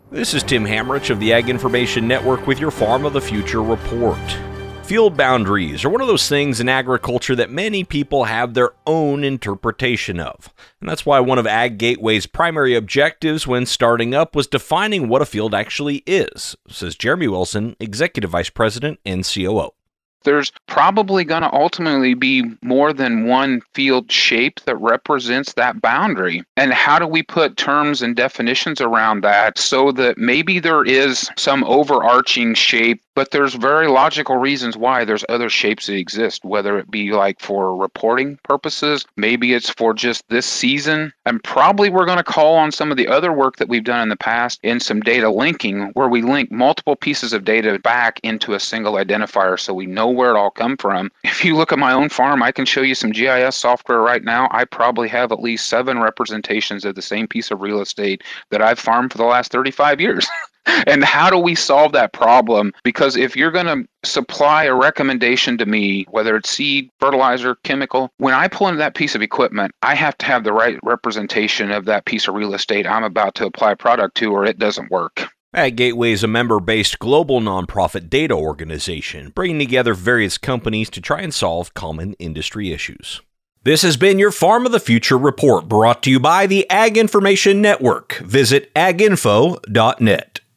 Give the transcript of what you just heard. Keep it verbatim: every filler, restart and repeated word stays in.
This is Tim Hamrich of the Ag Information Network with your Farm of the Future report. Field boundaries are one of those things in agriculture that many people have their own interpretation of. And that's why one of Ag Gateway's primary objectives when starting up was defining what a field actually is, says Jeremy Wilson, Executive Vice President and C O O. There's probably going to ultimately be more than one field shape that represents that boundary. And how do we put terms and definitions around that so that maybe there is some overarching shape, but there's very logical reasons why there's other shapes that exist, whether it be like for reporting purposes, maybe it's for just this season. And probably we're going to call on some of the other work that we've done in the past in some data linking, where we link multiple pieces of data back into a single identifier so we know where it all come from. If you look at my own farm, I can show you some G I S software right now. I probably have at least seven representations of the same piece of real estate that I've farmed for the last thirty-five years. And how do we solve that problem? Because if you're going to supply a recommendation to me, whether it's seed, fertilizer, chemical, when I pull into that piece of equipment, I have to have the right representation of that piece of real estate I'm about to apply a product to, or it doesn't work. Ag Gateway is a member-based global nonprofit data organization, bringing together various companies to try and solve common industry issues. This has been your Farm of the Future report, brought to you by the Ag Information Network. Visit ag info dot net.